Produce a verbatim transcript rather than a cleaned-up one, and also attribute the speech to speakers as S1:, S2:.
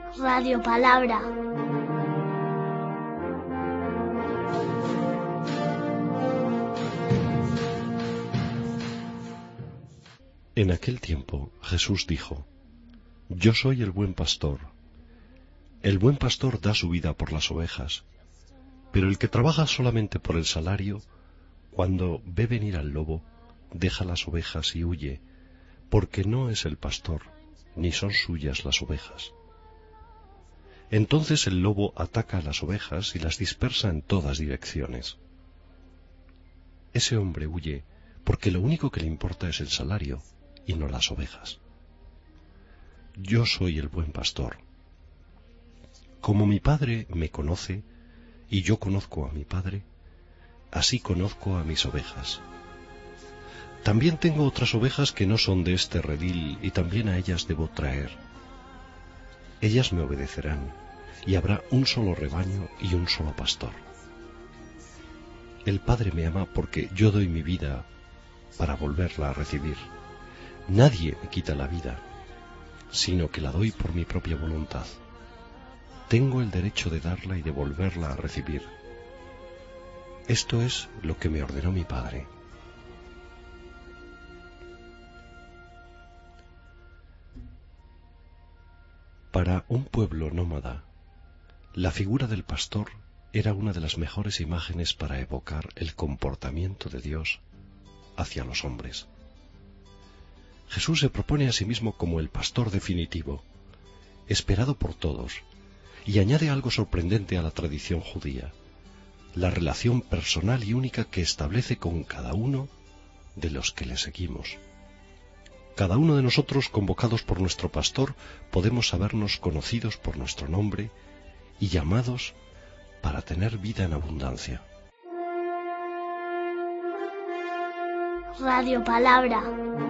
S1: Radio Palabra.
S2: En aquel tiempo Jesús dijo: Yo soy el buen pastor. El buen pastor da su vida por las ovejas, pero el que trabaja solamente por el salario, cuando ve venir al lobo, deja las ovejas y huye, porque no es el pastor, ni son suyas las ovejas. Entonces el lobo ataca a las ovejas y las dispersa en todas direcciones. Ese hombre huye porque lo único que le importa es el salario y no las ovejas. Yo soy el buen pastor. Como mi Padre me conoce y yo conozco a mi Padre, así conozco a mis ovejas. También tengo otras ovejas que no son de este redil y también a ellas debo traer. Ellas me obedecerán y habrá un solo rebaño y un solo pastor. El Padre me ama porque yo doy mi vida para volverla a recibir. Nadie me quita la vida, sino que la doy por mi propia voluntad. Tengo el derecho de darla y de volverla a recibir. Esto es lo que me ordenó mi Padre. Para un pueblo nómada, la figura del pastor era una de las mejores imágenes para evocar el comportamiento de Dios hacia los hombres. Jesús se propone a sí mismo como el pastor definitivo, esperado por todos, y añade algo sorprendente a la tradición judía: la relación personal y única que establece con cada uno de los que le seguimos. Cada uno de nosotros, convocados por nuestro pastor, podemos sabernos conocidos por nuestro nombre y llamados para tener vida en abundancia.
S1: Radio Palabra.